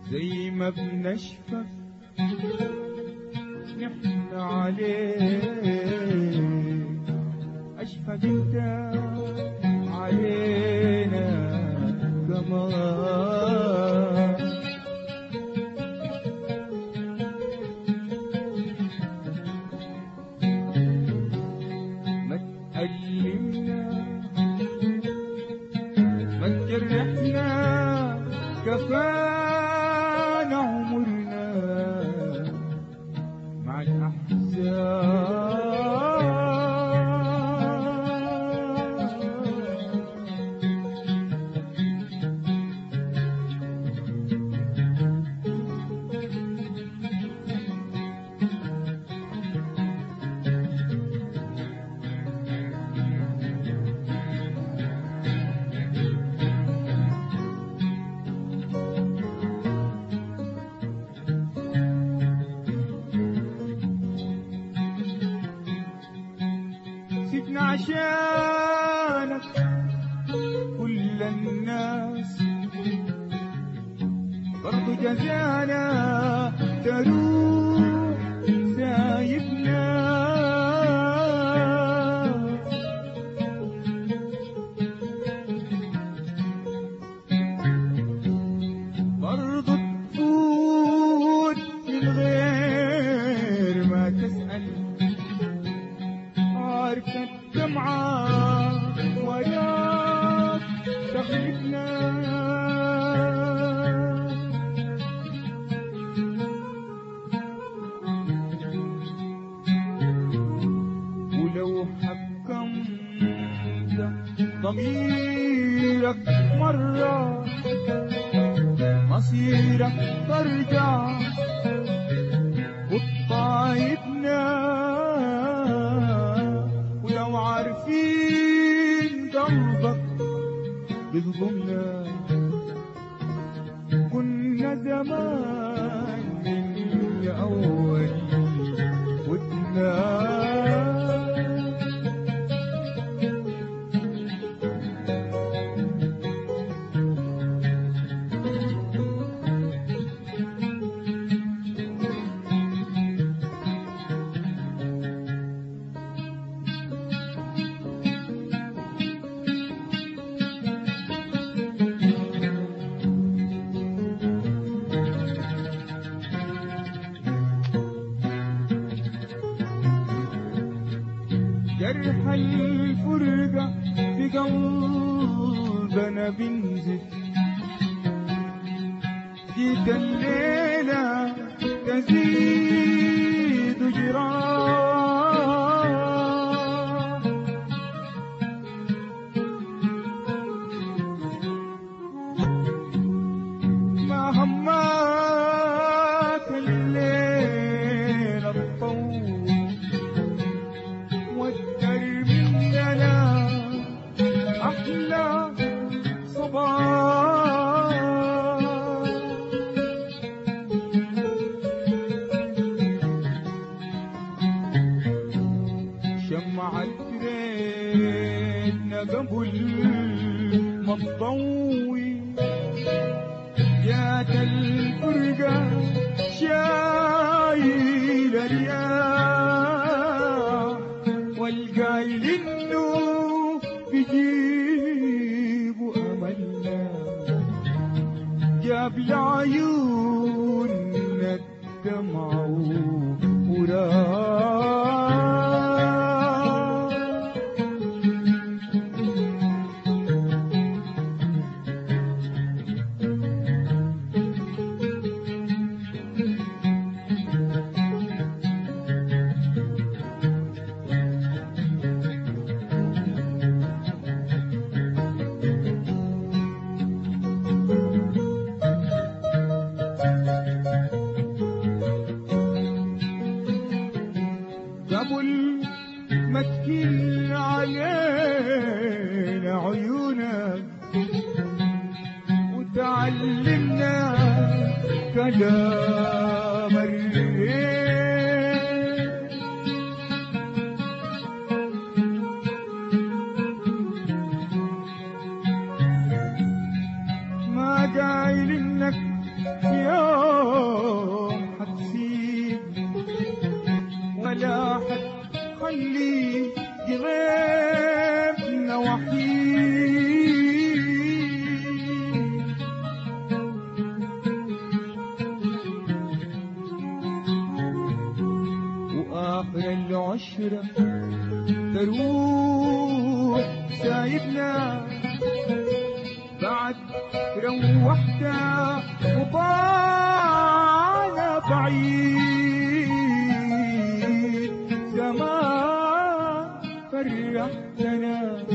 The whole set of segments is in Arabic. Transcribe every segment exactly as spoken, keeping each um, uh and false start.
زي ما بنشفق نحن عليك، أشفق انت علينا كمان. ما تألمنا ما تجرحنا، كفانا عمرنا مع الأحزان. سيبنا عشانك كل الناس، برضو جزانا تروح سايبنا. برضو تفوت من غير ما تسأل، عارف الدمعة وياك تغلبنا. ولو حكمت ضميرك مرة، مصيرك ترجع وتطايبنا. ولو عارفين قلبك بيظلمنا، كنا زمان من أول ودنا. جرح الفرقة في قلبنا بنزف، جيت الليلة تزيد جراح. ما هماك الليلة الطول، أحلى صباح. شمعة ريتنا قبل ما تضوي، جات الفرقة شايلة رياح، والقايل إنه بيجيبوا أملنا، جاب لعيوننا الدمع وراح. قبل ما تكل علينا عيونك، وتعلمنا كلام الريح. ما قايل انك يا عشرة تروح سايبنا بعد روحت وطالع بعيد زمان فرحتنا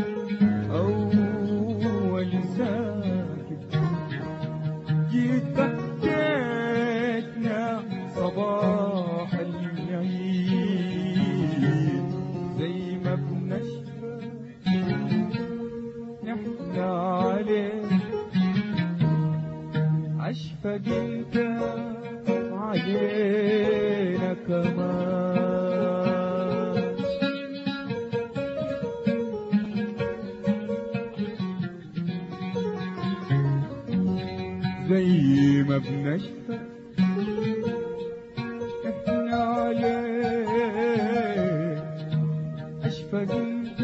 أول ساكت جيت بكيتنا صباح العيد زي ما بنشفى نحن عليك أشفق انت علينا كمان زي ما بنشفق احنا عليك أشفق انت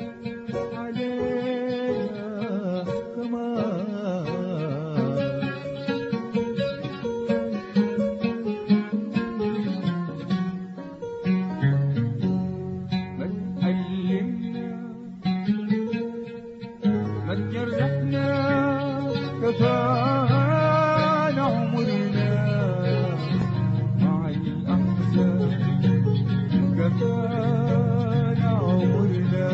علينا كمان ما تجرحنا كفانا عمرنا مع الأحزان كفانا عمرنا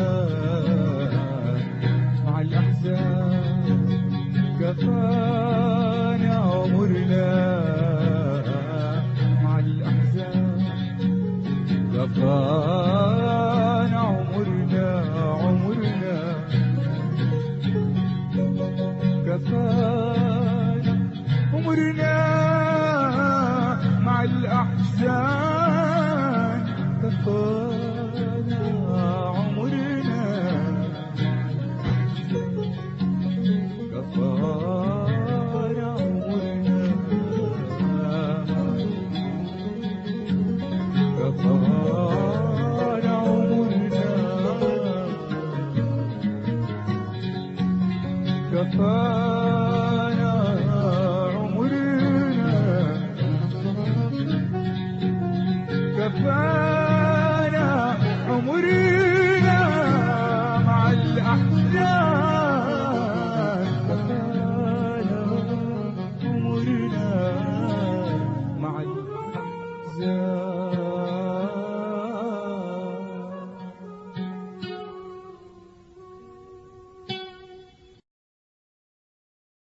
مع الأحزان كفانا عمرنا مع الأحزان كفانا عمرنا عمرنا كفانا عمرنا مع الأحزان كفانا